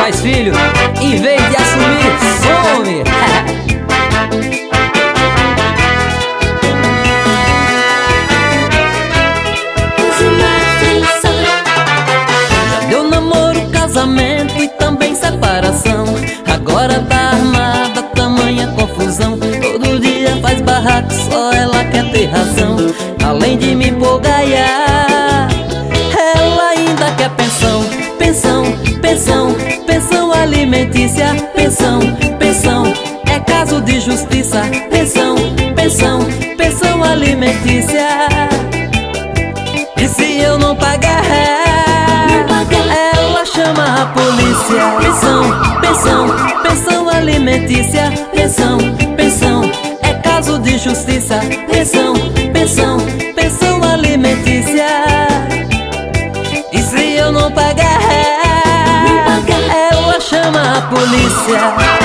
faz filho, em vez de assumir, some. Já deu namoro, casamento e também separação. Agora tá armada, tamanha confusão. Todo dia faz barraco, só ela quer ter razão. Além de me empolgaiar, ela ainda quer pensão. Pensão, pensão, pensão alimentícia. Pensão, pensão, é caso de justiça. Pensão, pensão, pensão alimentícia. E se eu não pagar, ela chama a polícia. Pensão, pensão, pensão alimentícia. Pensão, pensão, é caso de justiça. Pensão, pensão, pensão alimentícia. E se eu não pagar, ela chama a polícia.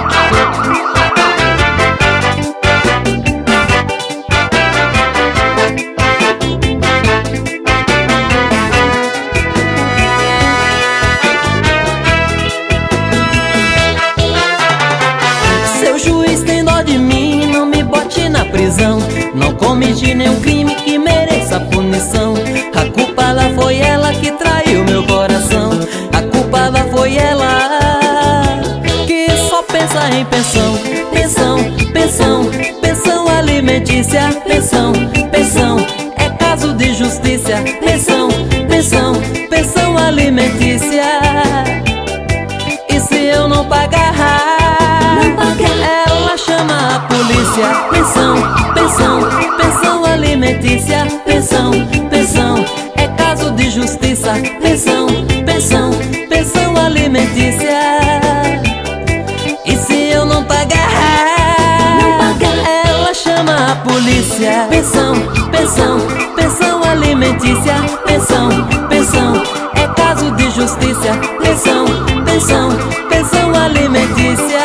Prisão, não cometi nenhum crime que mereça punição. A culpada foi ela que traiu meu coração. A culpada foi ela que só pensa em pensão. Pensão, pensão, pensão alimentícia. Pensão, pensão, é caso de justiça. Pensão, pensão, pensão alimentícia. E se eu não pagar, ela chama a polícia. Pensão, pensão, pensão alimentícia. Pensão, pensão, é caso de justiça. Pensão, pensão, pensão alimentícia. E se eu não pagar, ela chama a polícia. Pensão, pensão, pensão alimentícia. Pensão, pensão, é caso de justiça. Pensão, pensão, pensão alimentícia.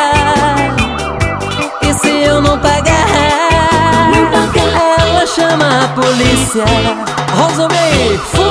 E se eu não pagar, ela chama a polícia. Rosomei.